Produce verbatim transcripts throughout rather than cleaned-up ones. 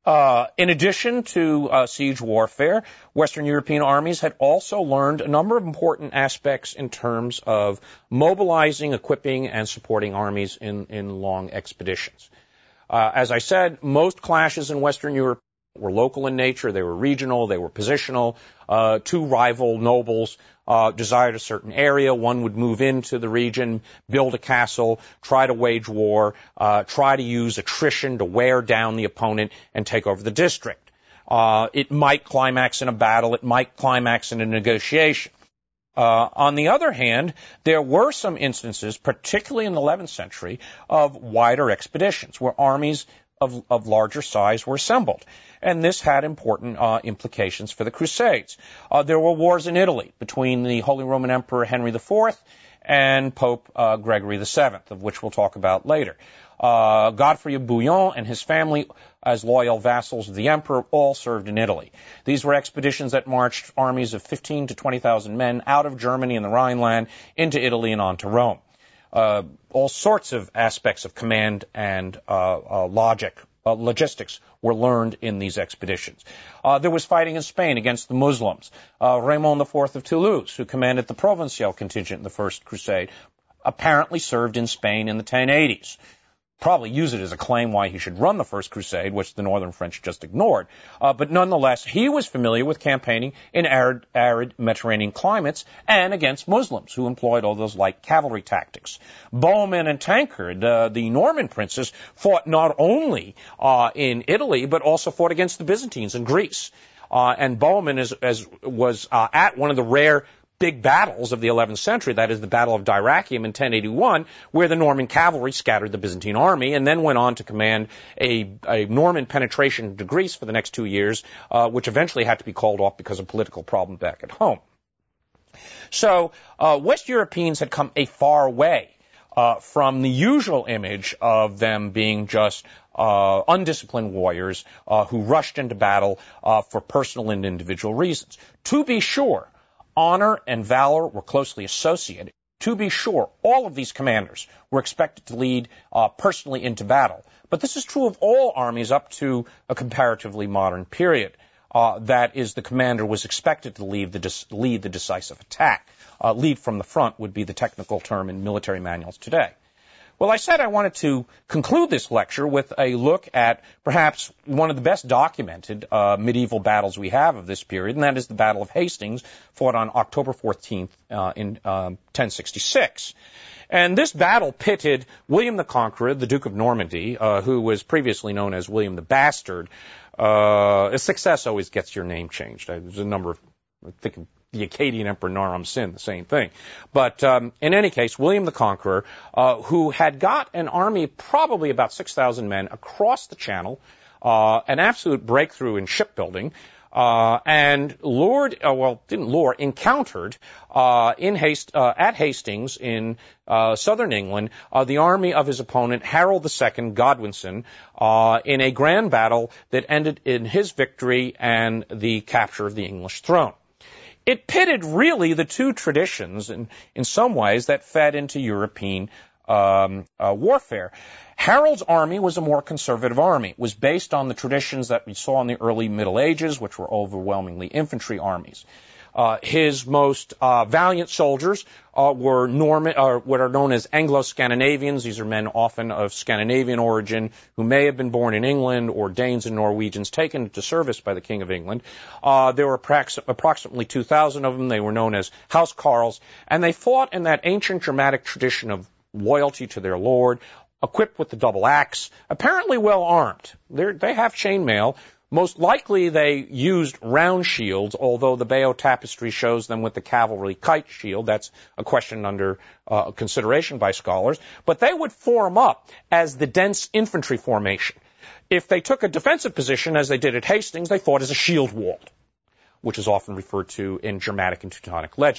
Uh, in addition to uh, siege warfare, Western European armies had also learned a number of important aspects in terms of mobilizing, equipping, and supporting armies in, in long expeditions. Uh, as I said, most clashes in Western Europe were local in nature. They were regional. They were positional. Uh, two rival nobles uh, desired a certain area. One would move into the region, build a castle, try to wage war, uh, try to use attrition to wear down the opponent and take over the district. Uh, it might climax in a battle. It might climax in a negotiation. Uh, on the other hand, there were some instances, particularly in the eleventh century, of wider expeditions where armies of, of larger size were assembled. And this had important uh, implications for the Crusades. Uh, there were wars in Italy between the Holy Roman Emperor Henry the Fourth and Pope uh, Gregory the Seventh, of which we'll talk about later. Uh, Godfrey of Bouillon and his family, as loyal vassals of the emperor, all served in Italy. These were expeditions that marched armies of fifteen to twenty thousand men out of Germany and the Rhineland into Italy and on to Rome. Uh, all sorts of aspects of command and uh, uh, logic, uh, logistics were learned in these expeditions. Uh, there was fighting in Spain against the Muslims. Uh, Raymond the Fourth of Toulouse, who commanded the Provincial contingent in the First Crusade, apparently served in Spain in the ten eighties. Probably use it as a claim why he should run the First Crusade, which the Northern French just ignored. Uh, but nonetheless, he was familiar with campaigning in arid, arid Mediterranean climates and against Muslims, who employed all those light cavalry tactics. Bohemond and Tancred, uh, the Norman princes, fought not only uh, in Italy, but also fought against the Byzantines in Greece. Uh, and Bohemond is, as, was uh, at one of the rare big battles of the eleventh century, that is the Battle of Dyrrhachium in ten eighty-one, where the Norman cavalry scattered the Byzantine army and then went on to command a, a Norman penetration to Greece for the next two years, uh, which eventually had to be called off because of political problem back at home. So uh, West Europeans had come a far way uh, from the usual image of them being just uh, undisciplined warriors uh, who rushed into battle uh, for personal and individual reasons. To be sure, honor and valor were closely associated. To be sure, all of these commanders were expected to lead uh, personally into battle. But this is true of all armies up to a comparatively modern period. Uh, that is, the commander was expected to lead the, dis- lead the decisive attack. Uh, lead from the front would be the technical term in military manuals today. Well, I said I wanted to conclude this lecture with a look at perhaps one of the best documented uh, medieval battles we have of this period, and that is the Battle of Hastings, fought on October fourteenth uh, in um, ten sixty-six. And this battle pitted William the Conqueror, the Duke of Normandy, uh, who was previously known as William the Bastard. Uh, a success always gets your name changed. There's a number of, I think, the Akkadian Emperor Naram Sin, the same thing. But um, in any case, William the Conqueror, uh, who had got an army of probably about six thousand men across the Channel, uh, an absolute breakthrough in shipbuilding, uh, and lured, uh, well, didn't lure, encountered uh, in haste uh, at Hastings in uh, southern England uh, the army of his opponent Harold the Second Godwinson uh, in a grand battle that ended in his victory and the capture of the English throne. It pitted really the two traditions in, in some ways that fed into European um, uh, warfare. Harold's army was a more conservative army. It was based on the traditions that we saw in the early Middle Ages, which were overwhelmingly infantry armies. Uh, his most uh, valiant soldiers uh, were Norman, uh, what are known as Anglo-Scandinavians. These are men often of Scandinavian origin who may have been born in England, or Danes and Norwegians taken into service by the King of England. Uh, there were prax- approximately two thousand of them. They were known as Housecarls, and they fought in that ancient Germanic tradition of loyalty to their lord, equipped with the double axe, apparently well armed. They're, they have chainmail. Most likely they used round shields, although the Bayeux tapestry shows them with the cavalry kite shield. That's a question under uh, consideration by scholars. But they would form up as the dense infantry formation. If they took a defensive position, as they did at Hastings, they fought as a shield wall, which is often referred to in Germanic and Teutonic legend.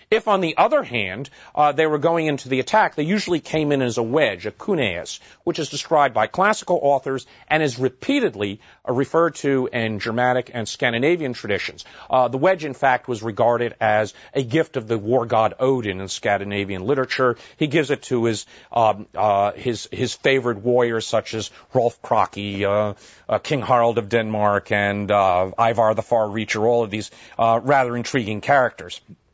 If, on the other hand, uh, they were going into the attack, they usually came in as a wedge, a cuneus, which is described by classical authors and is repeatedly uh, referred to in Germanic and Scandinavian traditions. Uh, the wedge, in fact, was regarded as a gift of the war god Odin in Scandinavian literature. He gives it to his um, uh, his his favored warriors, such as Rolf Krake, uh, uh, King Harald of Denmark, and uh, Ivar the Far Reacher, all of these uh, rather intriguing characters.